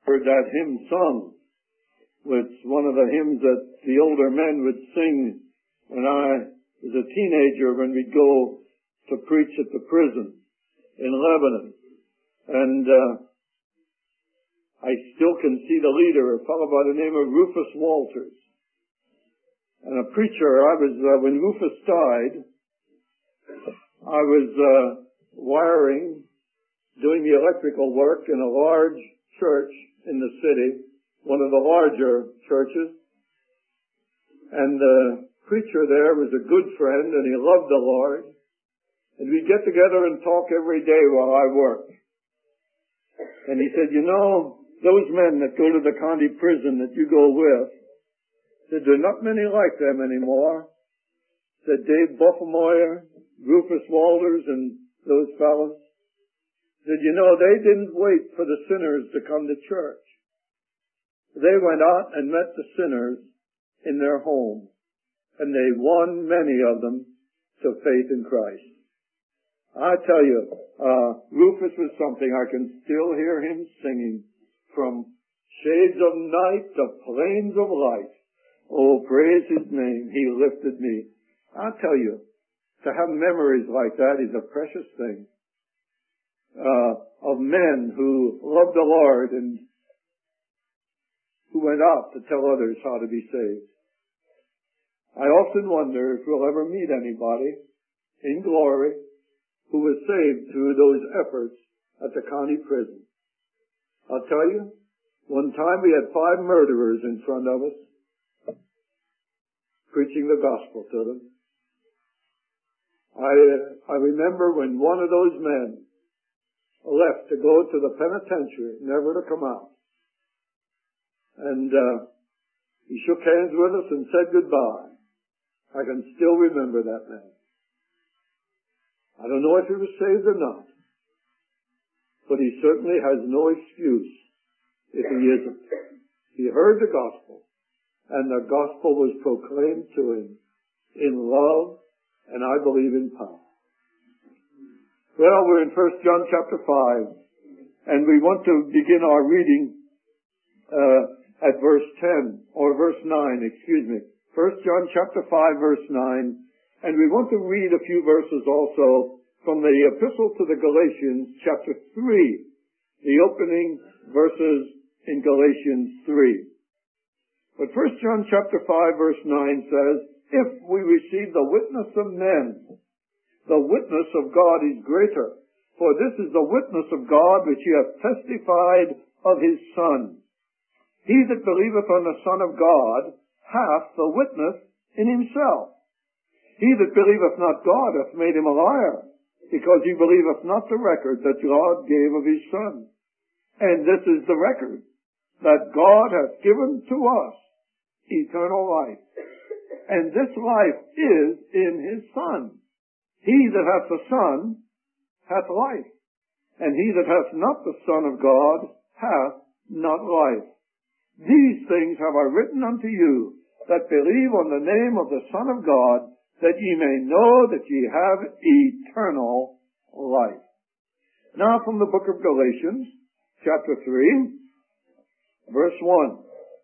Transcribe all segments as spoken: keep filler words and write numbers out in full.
heard that hymn sung. It's one of the hymns that the older men would sing when I was a teenager, when we'd go to preach at the prison in Lebanon. And uh, I still can see the leader, a fellow by the name of Rufus Walters. And a preacher, I was, uh, when Rufus died, I was uh, wiring, doing the electrical work in a large church in the city, one of the larger churches. And the preacher there was a good friend, and he loved the Lord. And we'd get together and talk every day while I worked. And he said, you know, those men that go to the county prison that you go with, said, there are not many like them anymore. Said Dave Buffemoyer, Rufus Walters, and those fellows. Said, you know, they didn't wait for the sinners to come to church. They went out and met the sinners in their homes, and they won many of them to faith in Christ. I tell you, uh, Rufus was something. I can still hear him singing from shades of night to plains of light. Oh, praise his name. He lifted me. I tell you, to have memories like that is a precious thing. Uh, of men who loved the Lord and who went out to tell others how to be saved. I often wonder if we'll ever meet anybody in glory who was saved through those efforts at the county prison. I'll tell you, one time we had five murderers in front of us, preaching the gospel to them. I, I remember when one of those men left to go to the penitentiary, never to come out. And uh, he shook hands with us and said goodbye. I can still remember that man. I don't know if he was saved or not, but he certainly has no excuse if he isn't. He heard the gospel, and the gospel was proclaimed to him in love, and I believe in power. Well, we're in First John chapter five, and we want to begin our reading uh, at verse ten, or verse nine, excuse me. First John chapter five, verse nine. And we want to read a few verses also from the Epistle to the Galatians, chapter three. The opening verses in Galatians three. But First John chapter five, verse nine says, if we receive the witness of men, the witness of God is greater. For this is the witness of God which he hath testified of his Son. He that believeth on the Son of God hath the witness in himself. He that believeth not God hath made him a liar, because he believeth not the record that God gave of his Son. And this is the record, that God hath given to us eternal life. And this life is in his Son. He that hath the Son hath life, and he that hath not the Son of God hath not life. These things have I written unto you, that believe on the name of the Son of God, that ye may know that ye have eternal life. Now from the book of Galatians, chapter three, verse one.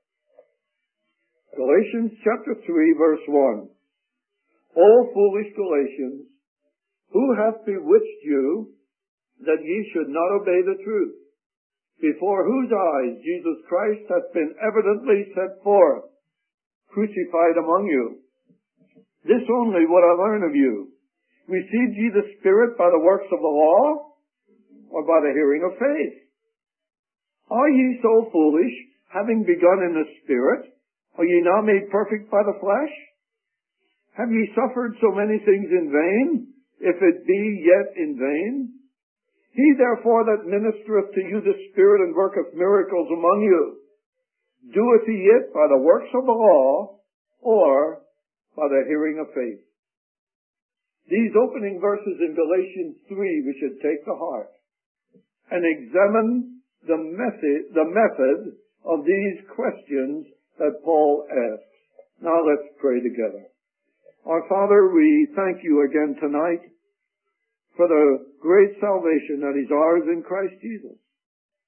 Galatians chapter three, verse one. O foolish Galatians, who hath bewitched you, that ye should not obey the truth? Before whose eyes Jesus Christ hath been evidently set forth, crucified among you. This only would I learn of you. Received ye the Spirit by the works of the law, or by the hearing of faith? Are ye so foolish, having begun in the Spirit, are ye now made perfect by the flesh? Have ye suffered so many things in vain, if it be yet in vain? He therefore that ministereth to you the Spirit and worketh miracles among you, doeth he it by the works of the law, or by the hearing of faith? These opening verses in Galatians three we should take to heart and examine the method, the method of these questions that Paul asks. Now let's pray together. Our Father, we thank you again tonight for the great salvation that is ours in Christ Jesus.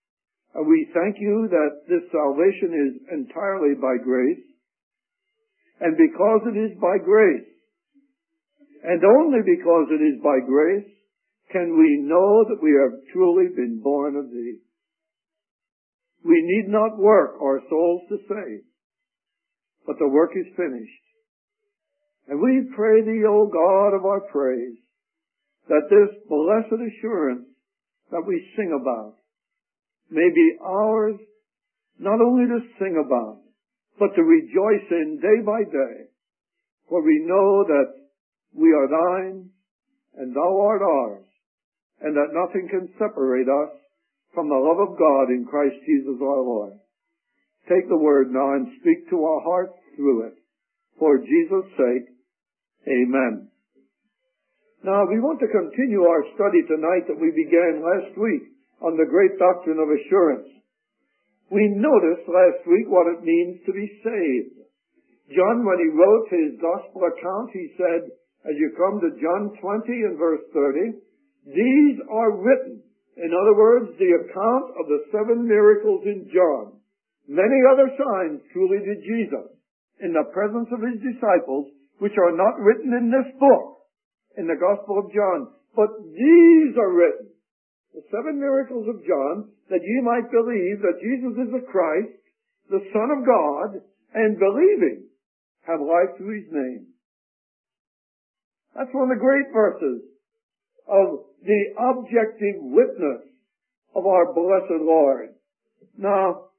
And we thank you that this salvation is entirely by grace. And because it is by grace, and only because it is by grace, can we know that we have truly been born of thee. We need not work our souls to save, but the work is finished. And we pray thee, O God of our praise, that this blessed assurance that we sing about may be ours not only to sing about, but to rejoice in day by day. For we know that we are thine, and thou art ours, and that nothing can separate us from the love of God in Christ Jesus our Lord. Take the word now and speak to our hearts through it. For Jesus' sake, amen. Now, we want to continue our study tonight that we began last week on the great doctrine of assurance. We noticed last week what it means to be saved. John, when he wrote his gospel account, he said, as you come to John twenty and verse thirty, these are written. In other words, the account of the seven miracles in John. Many other signs truly did Jesus in the presence of his disciples, which are not written in this book, in the Gospel of John. But these are written, the seven miracles of John, that ye might believe that Jesus is the Christ, the Son of God, and believing have life through his name. That's one of the great verses of the objective witness of our blessed Lord. Now,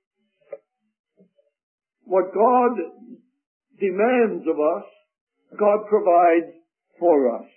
what God demands of us, God provides for us.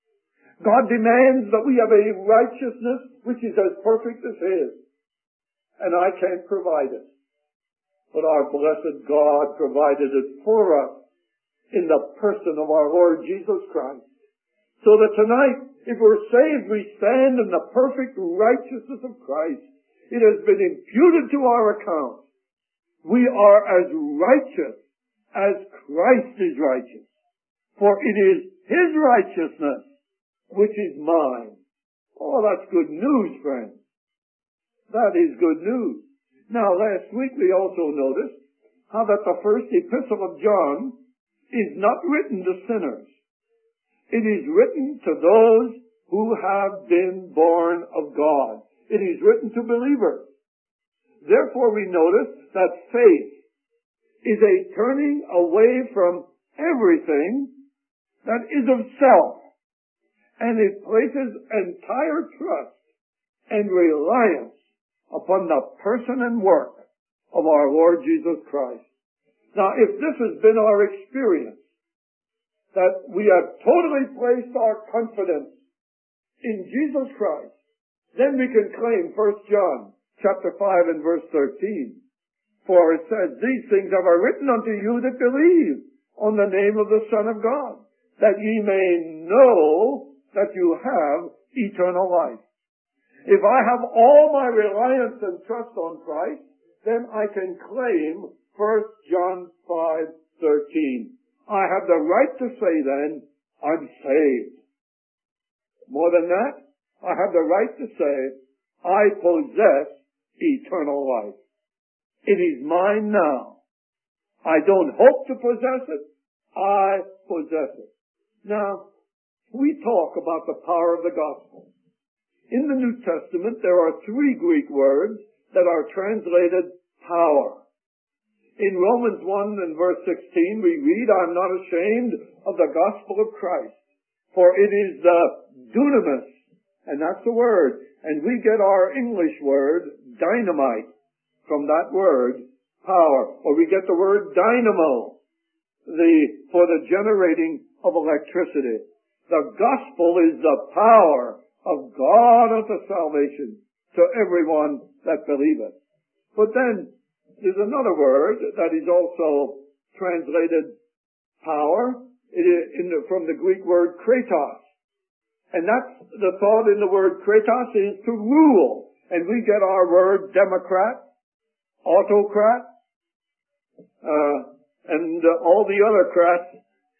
God demands that we have a righteousness which is as perfect as his. And I can't provide it. But our blessed God provided it for us in the person of our Lord Jesus Christ. So that tonight, if we're saved, we stand in the perfect righteousness of Christ. It has been imputed to our account. We are as righteous as Christ is righteous. For it is his righteousness which is mine. Oh, that's good news, friends. That is good news. Now, last week we also noticed how that the first epistle of John is not written to sinners. It is written to those who have been born of God. It is written to believers. Therefore, we notice that faith is a turning away from everything that is of self, and it places entire trust and reliance upon the person and work of our Lord Jesus Christ. Now, if this has been our experience, that we have totally placed our confidence in Jesus Christ, then we can claim First John chapter five and verse thirteen. For it says, these things have I written unto you that believe on the name of the Son of God, that ye may know that you have eternal life. If I have all my reliance and trust on Christ, then I can claim First John five thirteen. I have the right to say then, I'm saved. More than that, I have the right to say, I possess eternal life. It is mine now. I don't hope to possess it. I possess it. Now, we talk about the power of the gospel. In the New Testament, there are three Greek words that are translated power. In Romans one and verse sixteen, we read, I'm not ashamed of the gospel of Christ, for it is the dunamis, and that's the word. And we get our English word, dynamite, from that word, power. Or we get the word dynamo, the, for the generating of electricity. The gospel is the power of God unto salvation to everyone that believeth. But then, there's another word that is also translated power it is in the, from the Greek word kratos. And that's the thought in the word kratos is to rule. And we get our word democrat, autocrat, uh, and uh, all the other crats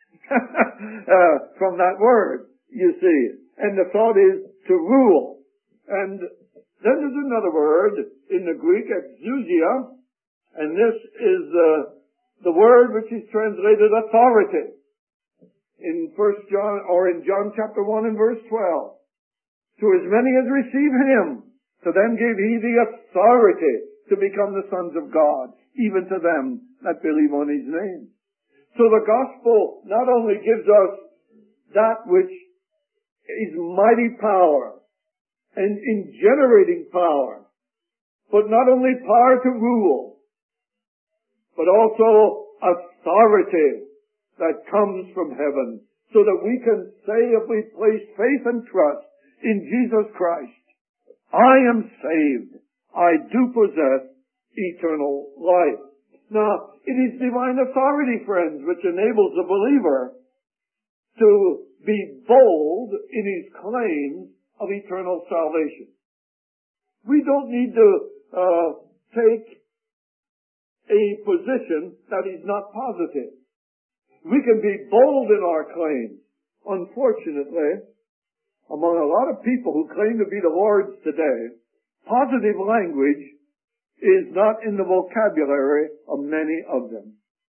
uh, from that word, you see. And the thought is to rule. And Then there's another word in the Greek, exousia, and this is uh, the word which is translated authority. In First John, or in John chapter one and verse twelve. To as many as receive him, to them gave he the authority to become the sons of God, even to them that believe on his name. So the gospel not only gives us that which is mighty power and in generating power, but not only power to rule, but also authority that comes from heaven, so that we can say, if we place faith and trust in Jesus Christ, I am saved. I do possess eternal life. Now, it is divine authority, friends, which enables the believer to be bold in his claims of eternal salvation. We don't need to uh, take a position that is not positive. We can be bold in our claims. Unfortunately, among a lot of people who claim to be the Lord's today, positive language is not in the vocabulary of many of them.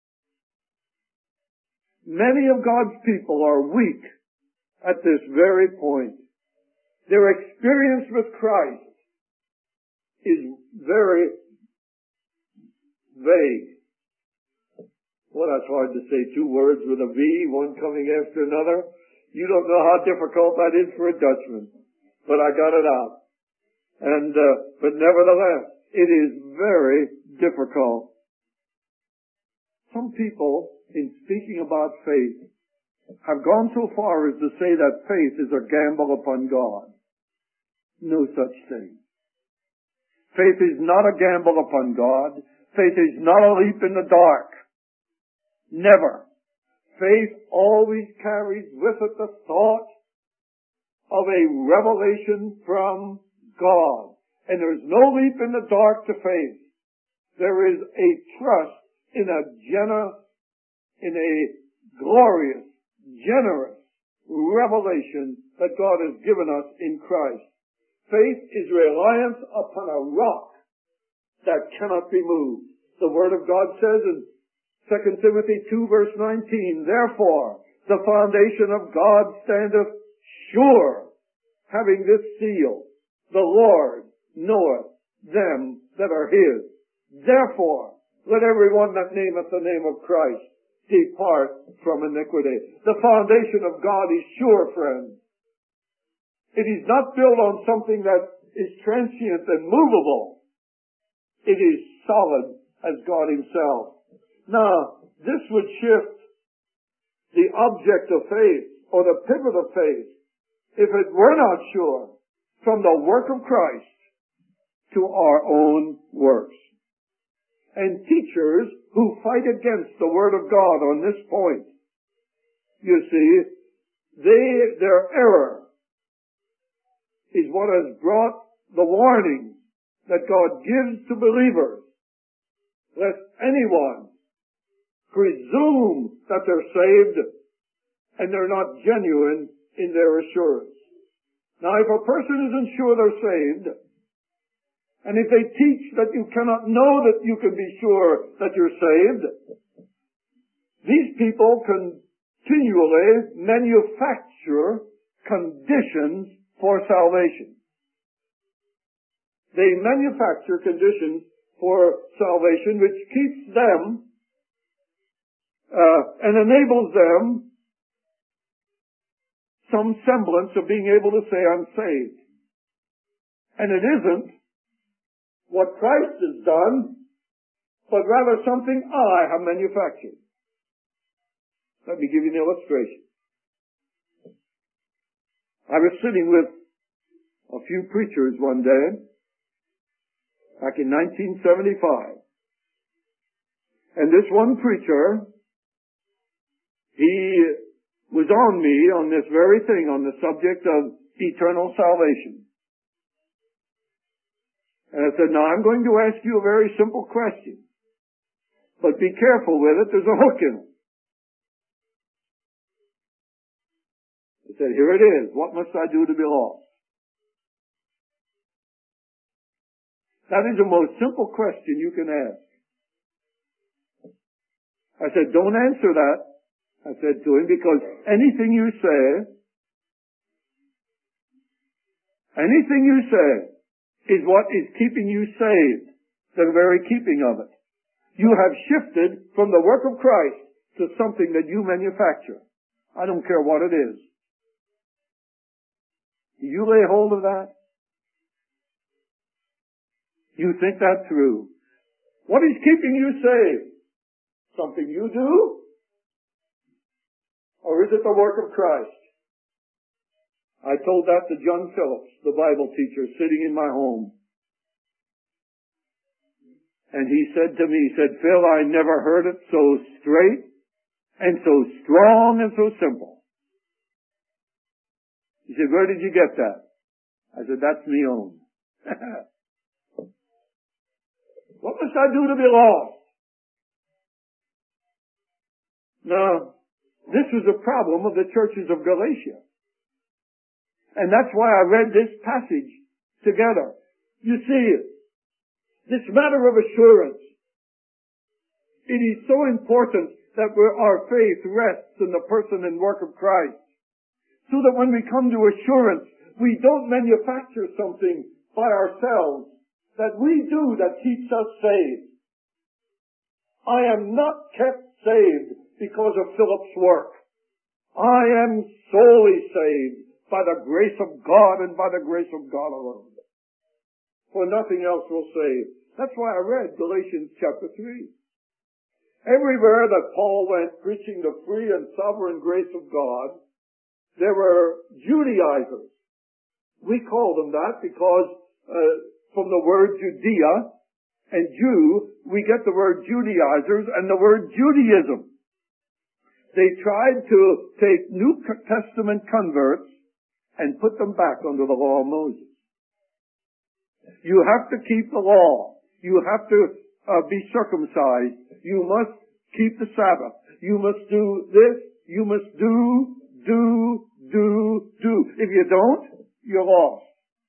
Many of God's people are weak at this very point. Their experience with Christ is very vague. Well, that's hard to say two words with a V, one coming after another. You don't know how difficult that is for a Dutchman. But I got it out. And, uh, but nevertheless, it is very difficult. Some people, in speaking about faith, have gone so far as to say that faith is a gamble upon God. No such thing. Faith is not a gamble upon God. Faith is not a leap in the dark. Never. Faith always carries with it the thought of a revelation from God. And there's no leap in the dark to faith. There is a trust in a gener- in a glorious, generous revelation that God has given us in Christ. Faith is reliance upon a rock that cannot be moved. The Word of God says in Second Timothy two verse nineteen, therefore the foundation of God standeth sure, having this seal, the Lord knoweth them that are his. Therefore let everyone that nameth the name of Christ depart from iniquity. The foundation of God is sure, friends. It is not built on something that is transient and movable. It is solid as God himself. Now, this would shift the object of faith, or the pivot of faith, if it were not sure, from the work of Christ to our own works. And teachers who fight against the Word of God on this point, you see, they, their error is what has brought the warning that God gives to believers, lest anyone presume that they're saved and they're not genuine in their assurance. Now, if a person isn't sure they're saved, and if they teach that you cannot know that you can be sure that you're saved, these people continually manufacture conditions for salvation. They manufacture conditions for salvation which keeps them uh, and enables them some semblance of being able to say, I'm saved. And it isn't what Christ has done, but rather something I have manufactured. Let me give you an illustration. I was sitting with a few preachers one day, back in nineteen seventy-five. And this one preacher, he was on me on this very thing, on the subject of eternal salvation. And I said, now I'm going to ask you a very simple question, but be careful with it, there's a hook in it. He said, here it is, what must I do to be lost? That is the most simple question you can ask. I said, don't answer that. I said to him, because anything you say, anything you say is what is keeping you saved, the very keeping of it. You have shifted from the work of Christ to something that you manufacture. I don't care what it is. Do you lay hold of that? You think that through. What is keeping you saved? Something you do? Or is it the work of Christ? I told that to John Phillips, the Bible teacher, sitting in my home. And he said to me, he said, Phil, I never heard it so straight and so strong and so simple. He said, where did you get that? I said, that's me own. What must I do to be lost? Now, this was a problem of the churches of Galatia. And that's why I read this passage together. You see, this matter of assurance, it is so important that our faith rests in the person and work of Christ. So that when we come to assurance, we don't manufacture something by ourselves that we do that keeps us saved. I am not kept saved because of Philip's work. I am solely saved by the grace of God and by the grace of God alone. For nothing else will save. That's why I read Galatians chapter three. Everywhere that Paul went preaching the free and sovereign grace of God, there were Judaizers. We call them that because uh, from the word Judea and Jew, we get the word Judaizers and the word Judaism. They tried to take New Testament converts and put them back under the law of Moses. You have to keep the law. You have to uh, be circumcised. You must keep the Sabbath. You must do this. You must do, do, do, do. If you don't, you're lost.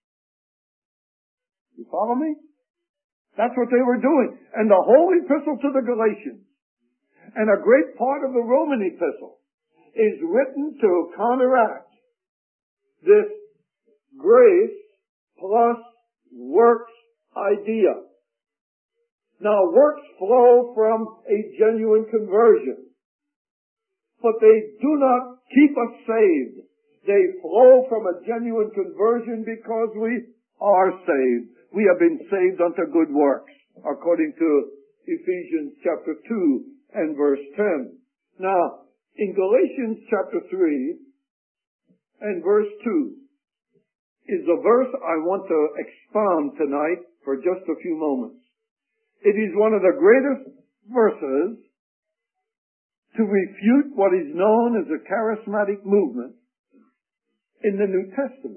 You follow me? That's what they were doing. And the whole epistle to the Galatians, and a great part of the Roman epistle, is written to counteract this grace plus works idea. Now, works flow from a genuine conversion, but they do not keep us saved. They flow from a genuine conversion because we are saved. We have been saved unto good works, according to Ephesians chapter two and verse ten. Now, in Galatians chapter three and verse two is the verse I want to expound tonight for just a few moments. It is one of the greatest verses to refute what is known as the charismatic movement in the New Testament.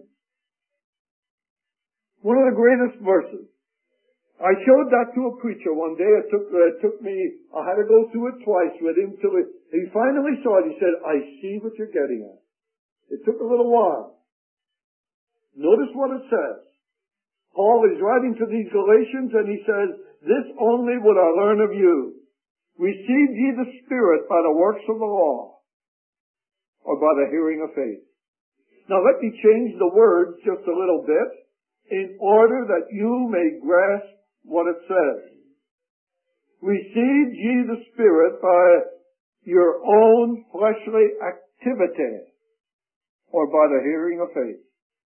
One of the greatest verses. I showed that to a preacher one day. It took, uh, it took me, I had to go through it twice with him till it, he finally saw it. He said, I see what you're getting at. It took a little while. Notice what it says. Paul is writing to these Galatians and he says, this only would I learn of you. Receive ye the Spirit by the works of the law, or by the hearing of faith. Now let me change the words just a little bit in order that you may grasp what it says. Receive ye the Spirit by your own fleshly activity, or by the hearing of faith.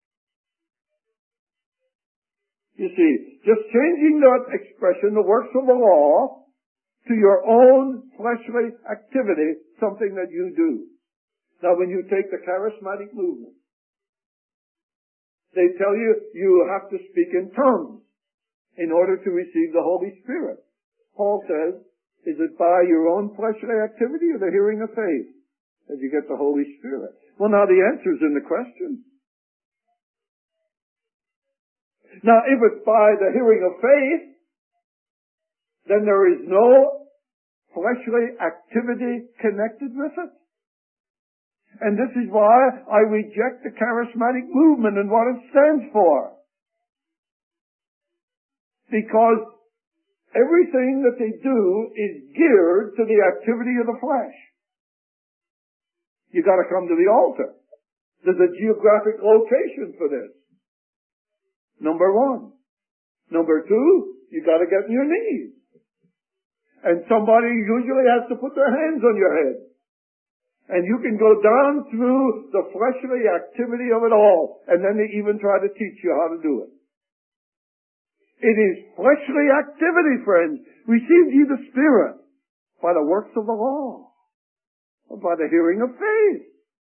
You see, just changing that expression, the works of the law, to your own fleshly activity, something that you do. Now when you take the charismatic movement, they tell you you have to speak in tongues in order to receive the Holy Spirit. Paul says, is it by your own fleshly activity or the hearing of faith that you get the Holy Spirit? Well, now the answer is in the question. Now, if it's by the hearing of faith, then there is no fleshly activity connected with it. And this is why I reject the charismatic movement and what it stands for. Because everything that they do is geared to the activity of the flesh. You gotta come to the altar. There's a geographic location for this. Number one. Number two, you gotta get on your knees. And somebody usually has to put their hands on your head. And you can go down through the fleshly activity of it all. And then they even try to teach you how to do it. It is fleshly activity, friends. Received ye the Spirit by the works of the law, or by the hearing of faith.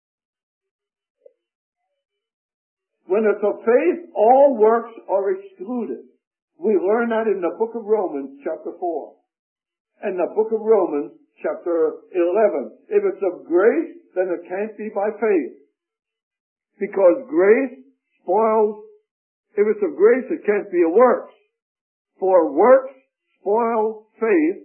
When it's of faith, all works are excluded. We learn that in the book of Romans, chapter four. And the book of Romans, chapter eleven. If it's of grace, then it can't be by faith. Because grace spoils. If it's of grace, it can't be of works. For works spoil faith,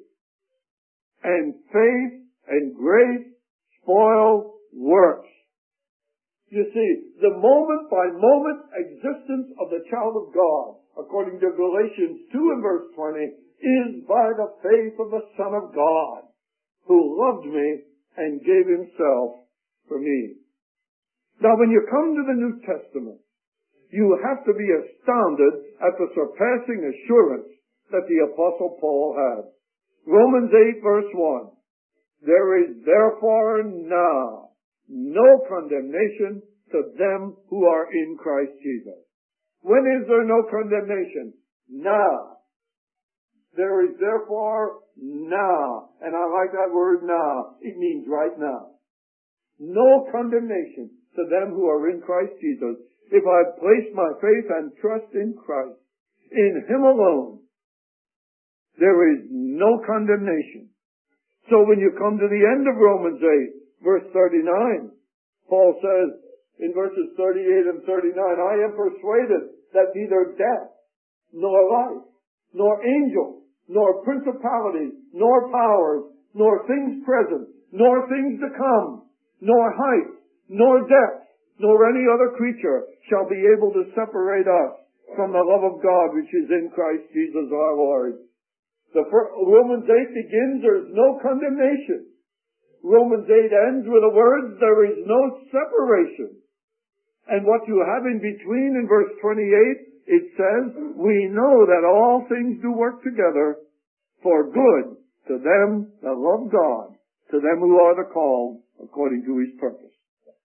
and faith and grace spoil works. You see, the moment-by-moment existence of the child of God, according to Galatians two and verse twenty, is by the faith of the Son of God, who loved me and gave himself for me. Now, when you come to the New Testament, you have to be astounded at the surpassing assurance that the Apostle Paul had. Romans eight verse one. There is therefore now no condemnation to them who are in Christ Jesus. When is there no condemnation? Now. There is therefore now. And I like that word now. It means right now. No condemnation to them who are in Christ Jesus. If I place my faith and trust in Christ, in Him alone, there is no condemnation. So when you come to the end of Romans eight, verse thirty-nine, Paul says in verses thirty-eight and thirty-nine, I am persuaded that neither death, nor life, nor angels, nor principalities, nor powers, nor things present, nor things to come, nor height, nor depth, nor any other creature shall be able to separate us from the love of God which is in Christ Jesus our Lord. The first, Romans eight begins, there is no condemnation. Romans eight ends with the words, there is no separation. And what you have in between in verse twenty-eight, it says, we know that all things do work together for good to them that love God, to them who are the called according to His purpose.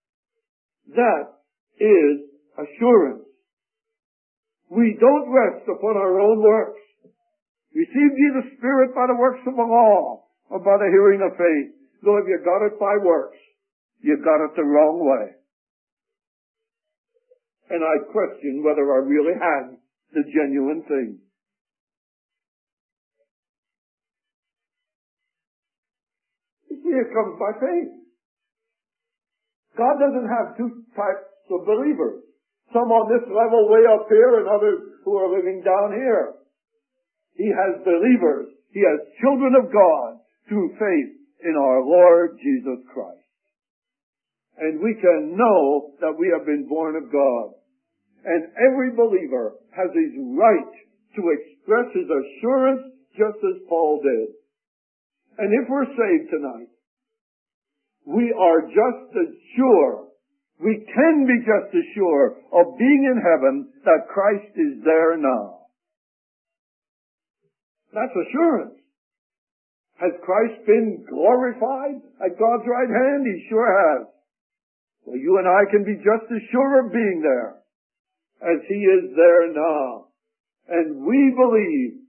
That is assurance. We don't rest upon our own works. Receive ye the Spirit by the works of the law, or by the hearing of faith. Though if you got it by works, you got it the wrong way. And I question whether I really had the genuine thing. You see, it comes by faith. God doesn't have two types of believers. Some on this level way up here and others who are living down here. He has believers. He has children of God through faith in our Lord Jesus Christ. And we can know that we have been born of God. And every believer has his right to express his assurance just as Paul did. And if we're saved tonight, we are just as sure, we can be just as sure of being in heaven that Christ is there now. That's assurance. Has Christ been glorified at God's right hand? He sure has. Well, you and I can be just as sure of being there as He is there now. And we believe,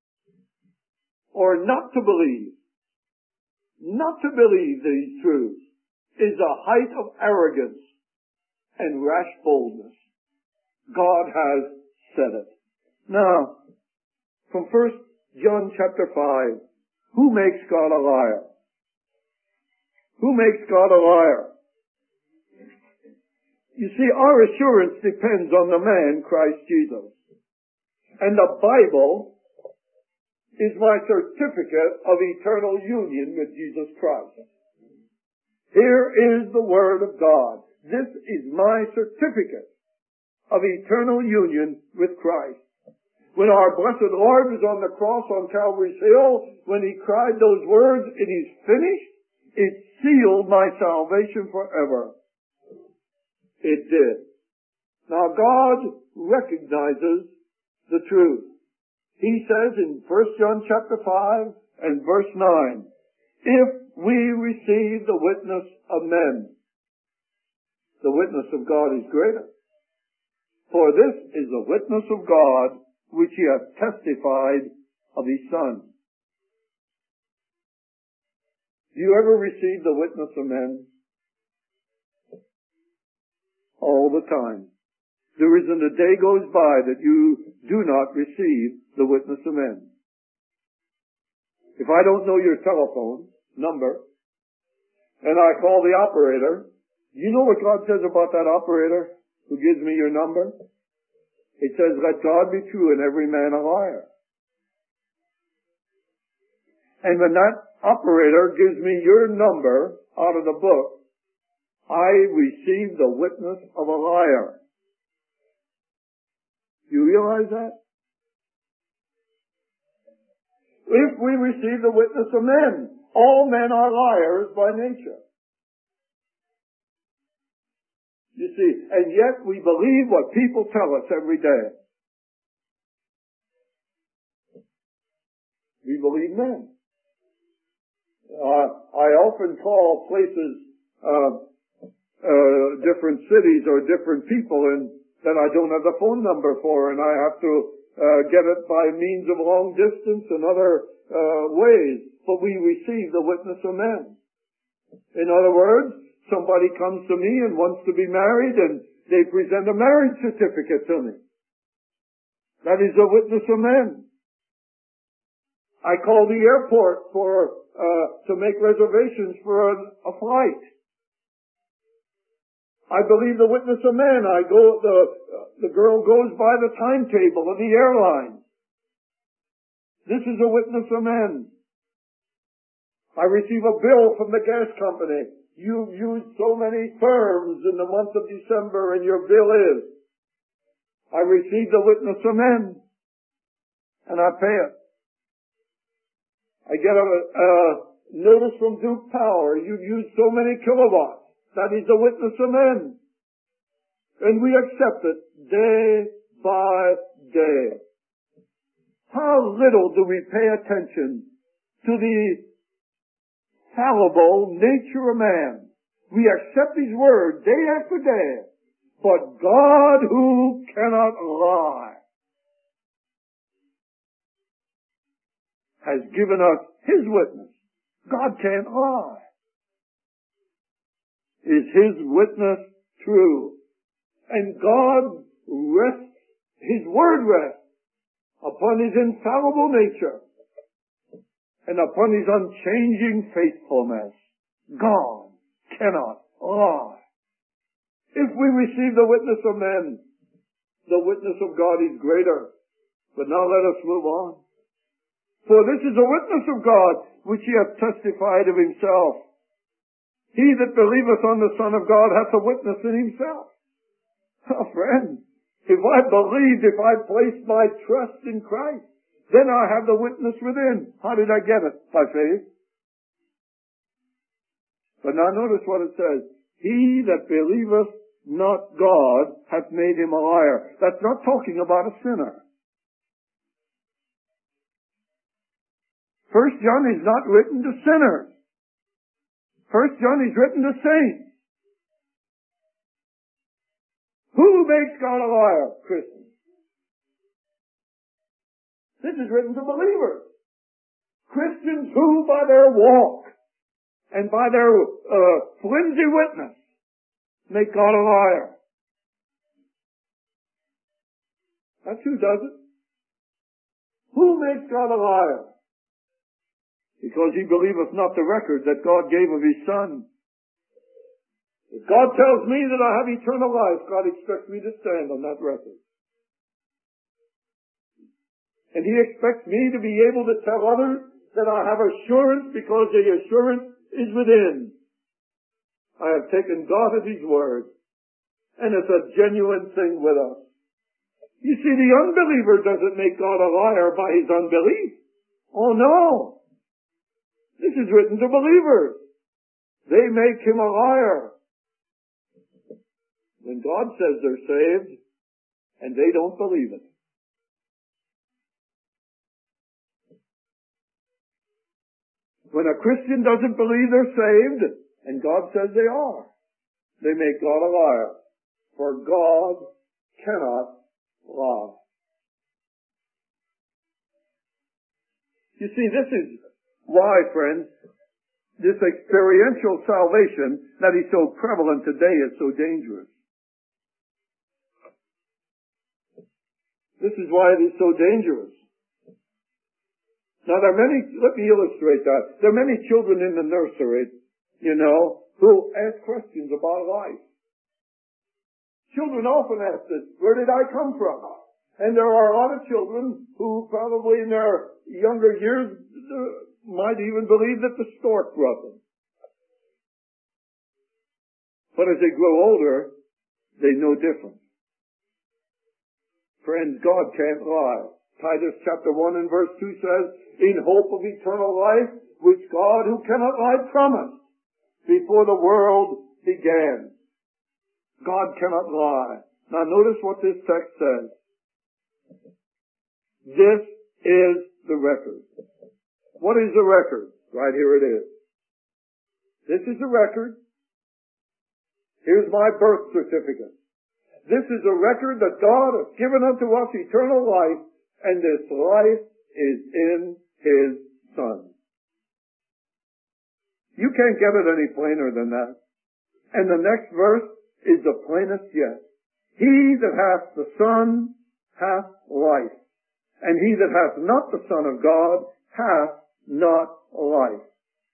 or not to believe, not to believe these truths is a height of arrogance and rash boldness. God has said it. Now, from First John chapter five, who makes God a liar? Who makes God a liar? You see, our assurance depends on the man, Christ Jesus. And the Bible is my certificate of eternal union with Jesus Christ. Here is the Word of God. This is my certificate of eternal union with Christ. When our blessed Lord was on the cross on Calvary's Hill, when he cried those words, "It is finished," it sealed my salvation forever. It did. Now God recognizes the truth. He says in First John chapter five and verse nine, if we receive the witness of men, the witness of God is greater. For this is the witness of God which he hath testified of his Son. Do you ever receive the witness of men? All the time. There isn't a day goes by that you do not receive the witness of men. If I don't know your telephone number, and I call the operator, you know what God says about that operator who gives me your number? It says, let God be true and every man a liar. And when that operator gives me your number out of the book, I receive the witness of a liar. Do you realize that? If we receive the witness of men, all men are liars by nature. You see, and yet we believe what people tell us every day. We believe men. Uh, I often call places, uh, uh, different cities or different people, and that I don't have the phone number for, and I have to uh, get it by means of long distance and other uh, ways. But we receive the witness of men. In other words, somebody comes to me and wants to be married, and they present a marriage certificate to me. That is a witness of men. I call the airport for uh, to make reservations for a, a flight. I believe the witness of men. I go. The the girl goes by the timetable of the airline. This is a witness of men. I receive a bill from the gas company. You've used so many terms in the month of December, and your bill is. I receive the witness of men, and I pay it. I get a, a notice from Duke Power. You've used so many kilowatts. That is the witness of men. And we accept it day by day. How little do we pay attention to the fallible nature of man. We accept his word day after day. But God, who cannot lie, has given us his witness. God can't lie. Is his witness true? And God rests, his word rests upon his infallible nature and upon his unchanging faithfulness. God cannot lie. If we receive the witness of men, the witness of God is greater. But now let us move on. For this is a witness of God, which he hath testified of himself. He that believeth on the Son of God hath a witness in himself. Oh, friend, if I believed, if I placed my trust in Christ, then I have the witness within. How did I get it? By faith. But now notice what it says. He that believeth not God hath made him a liar. That's not talking about a sinner. First John is not written to sinners. First John is written to saints. Who makes God a liar? Christians. This is written to believers. Christians who by their walk and by their uh, flimsy witness make God a liar. That's who does it. Who makes God a liar? Because he believeth not the record that God gave of his Son. If God tells me that I have eternal life, God expects me to stand on that record. And he expects me to be able to tell others that I have assurance because the assurance is within. I have taken God at his word. And it's a genuine thing with us. You see, the unbeliever doesn't make God a liar by his unbelief. Oh no. This is written to believers. They make him a liar. When God says they're saved, and they don't believe it. When a Christian doesn't believe they're saved, and God says they are, they make God a liar. For God cannot lie. You see, this is why, friends, this experiential salvation that is so prevalent today is so dangerous. This is why it is so dangerous. Now there are many, let me illustrate that. There are many children in the nursery, you know, who ask questions about life. Children often ask this, where did I come from? And there are a lot of children who probably in their younger years uh, might even believe that the stork brought them. But as they grow older, they know different. Friends, God can't lie. Titus chapter one and verse two says, in hope of eternal life, which God who cannot lie promised before the world began. God cannot lie. Now notice what this text says. This is the record. What is the record? Right here it is. This is the record. Here's my birth certificate. This is a record that God has given unto us eternal life, and this life is in His Son. You can't get it any plainer than that. And the next verse is the plainest yet. He that hath the Son hath life, and he that hath not the Son of God hath not life.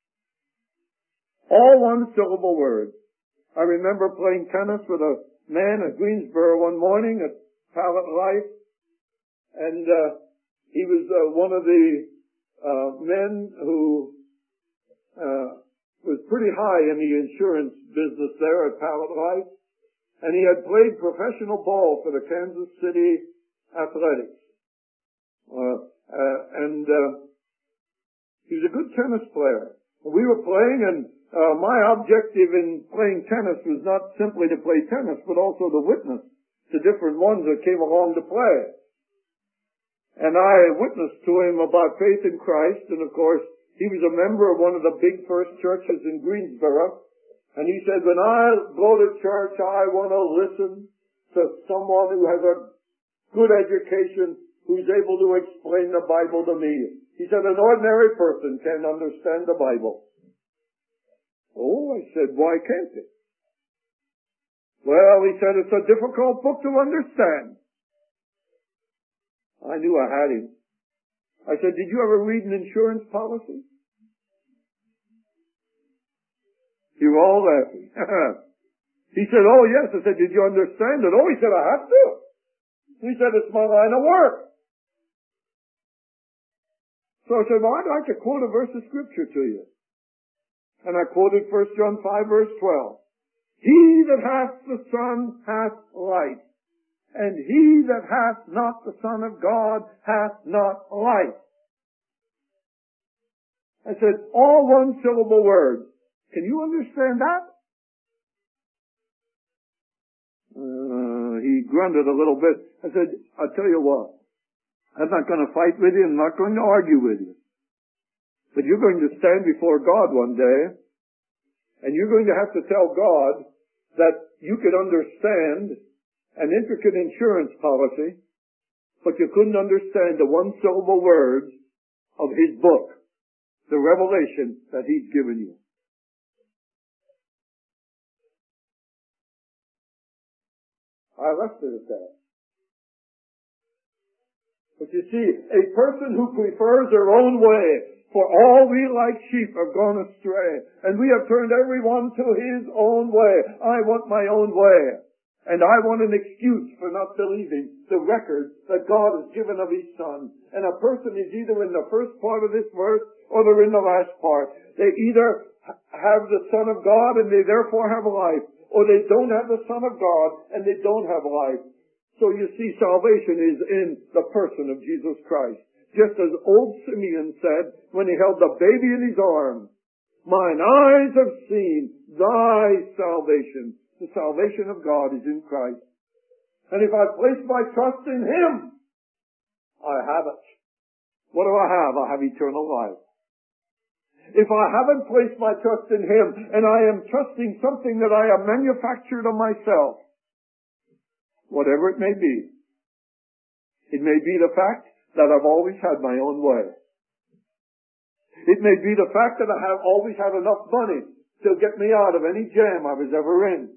All one syllable words. I remember playing tennis with a man at Greensboro one morning at Pallet Life, and uh, he was uh, one of the uh, men who uh, was pretty high in the insurance business there at Pallet Life, and he had played professional ball for the Kansas City Athletics. Uh, uh, and uh, he was a good tennis player. We were playing, and uh, my objective in playing tennis was not simply to play tennis, but also to witness to different ones that came along to play. And I witnessed to him about faith in Christ, and of course, he was a member of one of the big first churches in Greensboro, and he said, when I go to church, I want to listen to someone who has a good education, who's able to explain the Bible to me. He said, an ordinary person can understand the Bible. Oh, I said, why can't they? Well, he said, it's a difficult book to understand. I knew I had him. I said, did you ever read an insurance policy? You were all laughing. He said, oh yes. I said, did you understand it? Oh, he said, I have to. He said, it's my line of work. So I said, well, I'd like to quote a verse of scripture to you. And I quoted First John five verse twelve. He that hath the Son hath life, and he that hath not the Son of God hath not life. I said, all one syllable words. Can you understand that? Uh, he grunted a little bit. I said, I'll tell you what. I'm not going to fight with you. I'm not going to argue with you. But you're going to stand before God one day, and you're going to have to tell God that you could understand an intricate insurance policy, but you couldn't understand the one-syllable words of His book, the revelation that He's given you. I left it at that. But you see, a person who prefers their own way, for all we like sheep have gone astray, and we have turned every one to his own way. I want my own way. And I want an excuse for not believing the record that God has given of His Son. And a person is either in the first part of this verse or they're in the last part. They either have the Son of God and they therefore have life, or they don't have the Son of God and they don't have life. So you see, salvation is in the person of Jesus Christ. Just as old Simeon said when he held the baby in his arms, mine eyes have seen thy salvation. The salvation of God is in Christ. And if I place my trust in him, I have it. What do I have? I have eternal life. If I haven't placed my trust in him, and I am trusting something that I have manufactured of myself, whatever it may be, it may be the fact that I've always had my own way. It may be the fact that I have always had enough money to get me out of any jam I was ever in.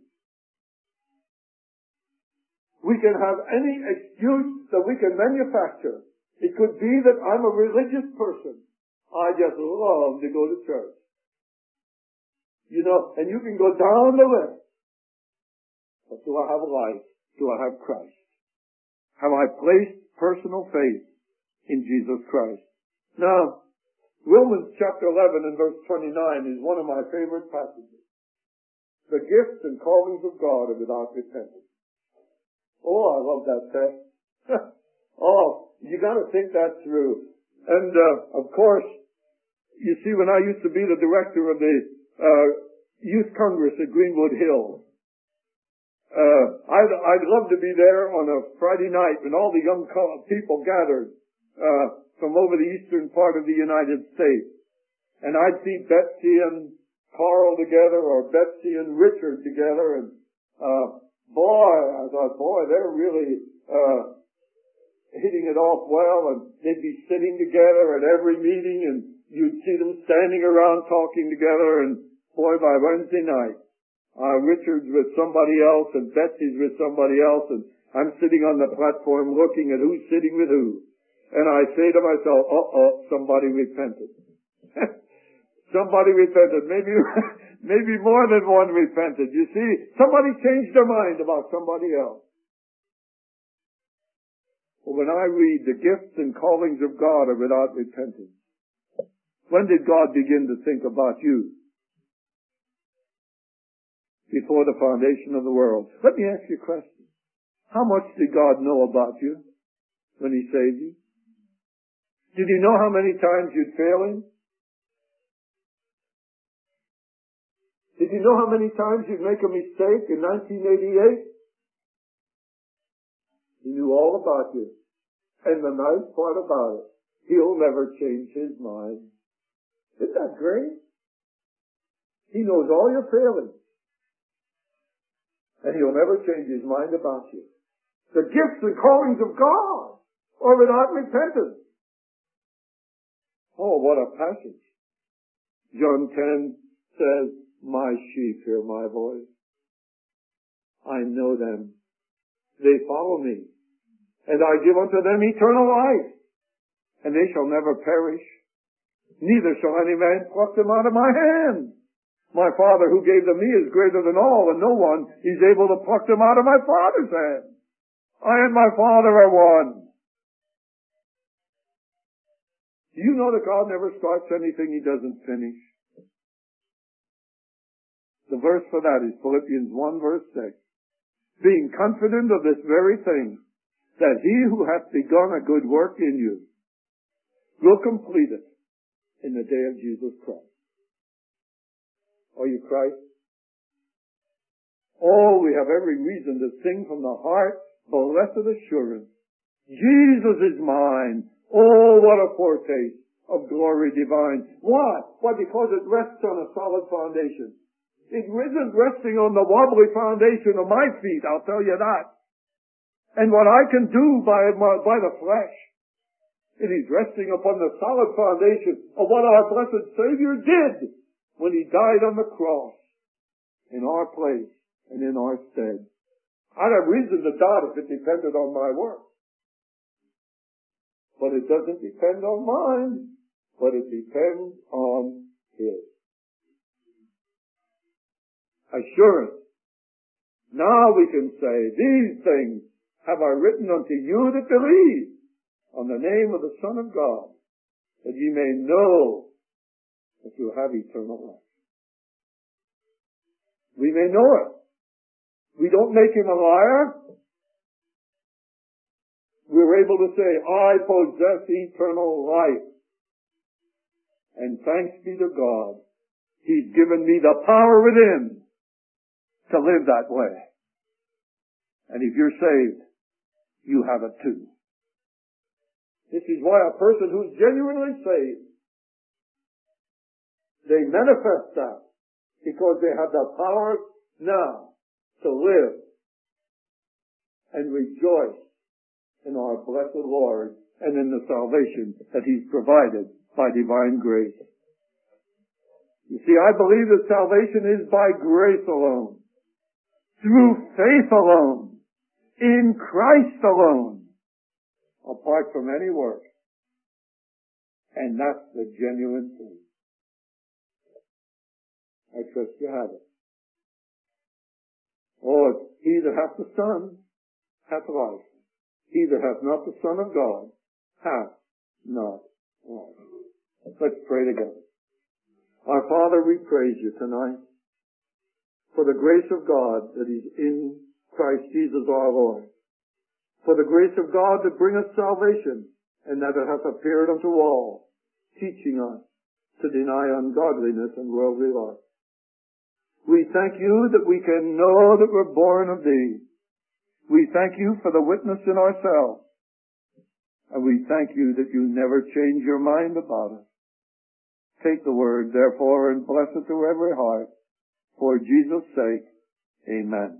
We can have any excuse that we can manufacture. It could be that I'm a religious person. I just love to go to church. You know, and you can go down the list. But do I have life? Do I have Christ? Have I placed personal faith in Jesus Christ? Now, Romans chapter eleven and verse twenty-nine is one of my favorite passages. The gifts and callings of God are without repentance. Oh, I love that text. Oh, you gotta think that through. And, uh, of course, you see, when I used to be the director of the, uh, Youth Congress at Greenwood Hills, uh, I'd, I'd love to be there on a Friday night when all the young people gathered, uh, from over the eastern part of the United States. And I'd see Betsy and Carl together, or Betsy and Richard together, and, uh, boy, I thought, boy, they're really, uh, hitting it off well, and they'd be sitting together at every meeting, and you'd see them standing around talking together, and boy, by Wednesday night, uh, Richard's with somebody else, and Betsy's with somebody else, and I'm sitting on the platform looking at who's sitting with who. And I say to myself, uh-oh, somebody repented. Somebody repented. Maybe, maybe more than one repented. You see, somebody changed their mind about somebody else. Well, when I read the gifts and callings of God are without repentance, when did God begin to think about you? Before the foundation of the world. Let me ask you a question. How much did God know about you when he saved you? Did he know how many times you'd fail him? Did he know how many times you'd make a mistake in nineteen eighty-eight? He knew all about you. And the nice part about it, he'll never change his mind. Isn't that great? He knows all your failings. And he'll never change his mind about you. The gifts and callings of God are without repentance. Oh, what a passage. John ten says, my sheep hear my voice. I know them. They follow me. And I give unto them eternal life. And they shall never perish. Neither shall any man pluck them out of my hand. My Father who gave them me is greater than all, and no one is able to pluck them out of my Father's hand. I and my Father are one. Do you know that God never starts anything he doesn't finish? The verse for that is Philippians one verse six. Being confident of this very thing, that he who hath begun a good work in you will complete it in the day of Jesus Christ. Are you Christ? Oh, we have every reason to sing from the heart, blessed assurance. Jesus is mine. Oh, what a foretaste of glory divine. Why? Why? Because it rests on a solid foundation. It isn't resting on the wobbly foundation of my feet, I'll tell you that. And what I can do by, my, by the flesh. It is resting upon the solid foundation of what our blessed Savior did when he died on the cross in our place and in our stead. I'd have reason to doubt if it depended on my work. But it doesn't depend on mine, but it depends on his. Assurance. Now we can say, these things have I written unto you that believe on the name of the Son of God, that ye may know that you have eternal life. We may know it. We don't make him a liar. we're able to say, I possess eternal life. And thanks be to God, He's given me the power within to live that way. And if you're saved, you have it too. This is why a person who's genuinely saved, they manifest that because they have the power now to live and rejoice in our blessed Lord and in the salvation that He's provided by divine grace. You see, I believe that salvation is by grace alone, through faith alone, in Christ alone, apart from any work. And that's the genuine thing. I trust you have it. Oh, he that hath the Son hath life. He that hath not the Son of God hath not life. Let's pray together. Our Father, we praise you tonight for the grace of God that is in Christ Jesus our Lord, for the grace of God that bringeth salvation, and that it hath appeared unto all, teaching us to deny ungodliness and worldly lust. We thank you that we can know that we're born of thee. We thank you for the witness in ourselves. And we thank you that you never change your mind about us. Take the word, therefore, and bless it to every heart. For Jesus' sake, amen.